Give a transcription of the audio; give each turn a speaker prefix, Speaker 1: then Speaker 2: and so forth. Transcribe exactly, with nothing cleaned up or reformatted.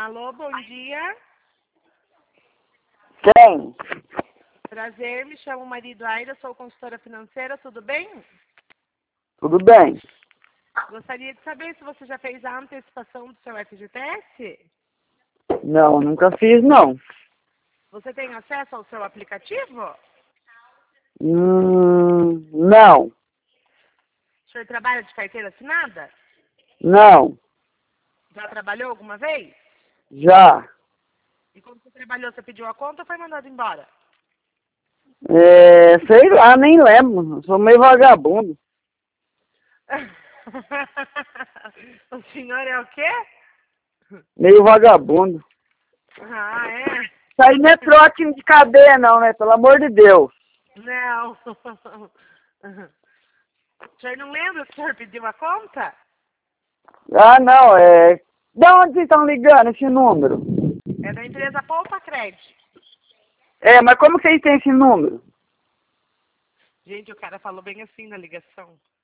Speaker 1: Alô, bom dia.
Speaker 2: Quem?
Speaker 1: Prazer, me chamo marido Aida, sou consultora financeira, tudo bem?
Speaker 2: Tudo bem?
Speaker 1: Gostaria de saber se você já fez a antecipação do seu F G T S?
Speaker 2: Não, nunca fiz, não.
Speaker 1: Você tem acesso ao seu aplicativo?
Speaker 2: Hum, não,
Speaker 1: O senhor trabalha de carteira assinada?
Speaker 2: não,
Speaker 1: Já trabalhou alguma vez?
Speaker 2: já.
Speaker 1: E quando você trabalhou, você pediu a conta ou foi mandado embora?
Speaker 2: É, sei lá, nem lembro. Sou meio vagabundo.
Speaker 1: O senhor é o quê?
Speaker 2: Meio vagabundo.
Speaker 1: Ah, é?
Speaker 2: Isso aí não é trote de cadeia, não, né? Pelo amor de Deus.
Speaker 1: Não. O senhor não lembra que o senhor pediu a conta?
Speaker 2: Ah, não, é... De onde vocês estão ligando esse número?
Speaker 1: É da empresa Poupa Crédito.
Speaker 2: É, mas como vocês têm esse número?
Speaker 1: Gente, o cara falou bem assim na ligação.